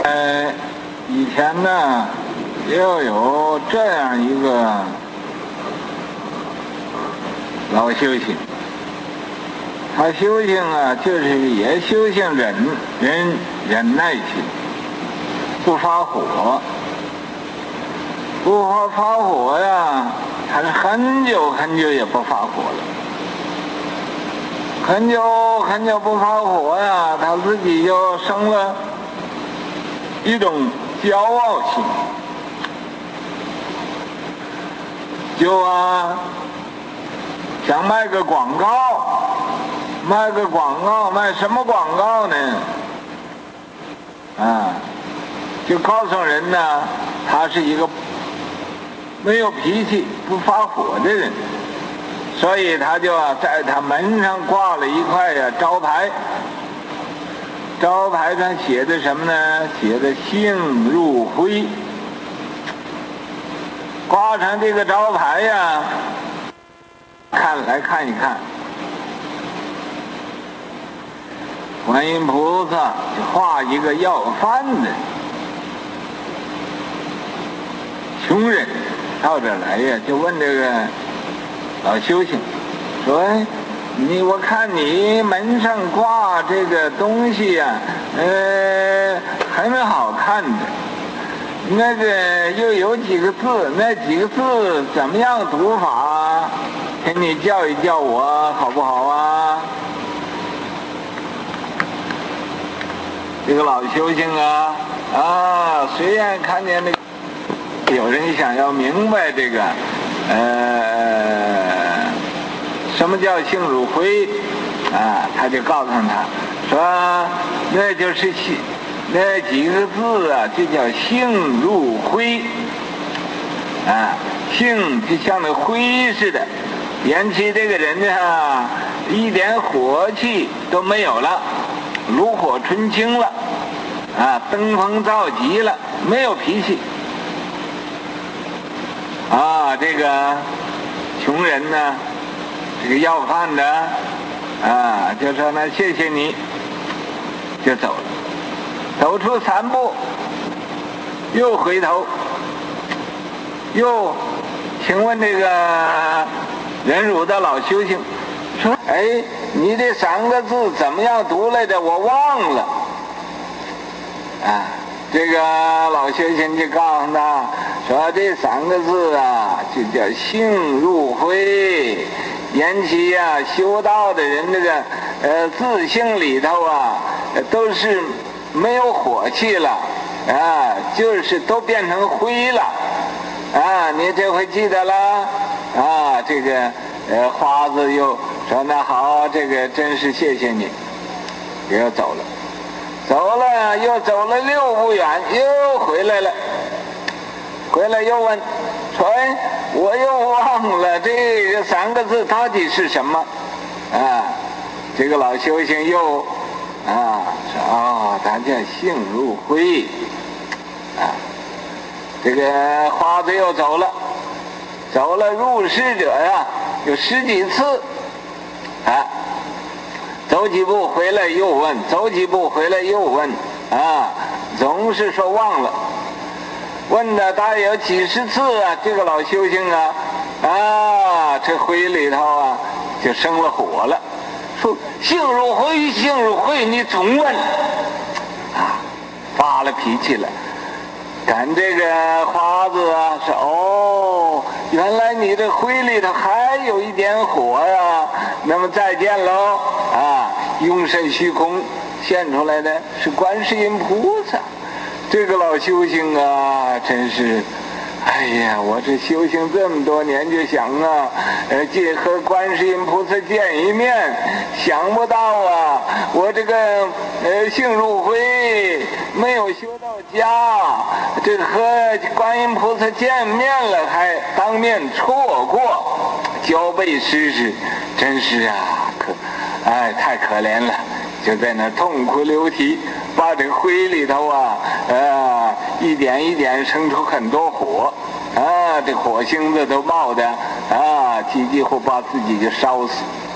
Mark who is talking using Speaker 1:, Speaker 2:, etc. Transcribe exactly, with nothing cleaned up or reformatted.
Speaker 1: 呃，以前呢，又有这样一个老修行，他修行啊，就是也修行忍忍忍耐心，不发火，不发发火呀，他是很久很久也不发火了，很久很久不发火呀，他自己就生了一种骄傲心，就啊想卖个广告，卖个广告，卖什么广告呢？啊，就告诉人呢，他是一个没有脾气、不发火的人，所以他就啊在他门上挂了一块呀招牌，招牌上写的什么呢？写的性入灰。挂上这个招牌呀，看来看一看，观音菩萨就画一个要饭的穷人到这儿来呀，就问这个老修行说：“哎，你我看你门上挂这个东西呀、啊，呃，很好看的。那个又有几个字，那几个字怎么样读法？请你教一教我好不好啊？”这个老修行啊啊，虽然看见那个有人想要明白这个，呃，什么叫性入灰啊，他就告诉他说，那就是性。那几个字啊，就叫性入灰啊，性就像那灰似的，引起这个人啊，一点火气都没有了，炉火纯青了，啊，登峰造极了，没有脾气。啊，这个穷人呢，这个要饭的啊，就说呢，谢谢你，就走了。走出三步，又回头，又请问这个忍辱的老修行说：“哎，你这三个字怎么样读来着？我忘了。”啊，这个老修行就告诉他说：“这三个字啊，就叫性入灰，引起呀、啊、修道的人这个呃自性里头啊，都是。”没有火气了啊，就是都变成灰了啊！你这回记得了啊？这个呃花子又说：“那好，这个真是谢谢你。”又走了，走了又走了六步远，又回来了。回来又问说：“哎，我又忘了这个三个字到底是什么啊？”这个老修行又。啊，说哦，咱叫性入灰，啊，这个花子又走了，走了入室者呀，有十几次，啊，走几步回来又问，走几步回来又问，啊，总是说忘了，问的大概有几十次啊，这个老修行啊，啊，这灰里头啊就生了火了。说性入灰，性入灰，你总问啊，发了脾气了。赶这个花子啊，说哦，原来你这灰里头还有一点火呀。那么再见喽啊！拥身虚空现出来的是观世音菩萨。这个老修行啊，真是。哎呀，我这修行这么多年，就想啊，呃，借和观世音菩萨见一面，想不到啊，我这个呃性入灰，没有修到家，这个和观音菩萨见面了，还当面错过，交背失事，真是啊，可，哎，太可怜了。就在那痛哭流涕，把这个灰里头啊，呃，一点一点生出很多火，啊，这火星子都冒的，啊，几几乎把自己就烧死。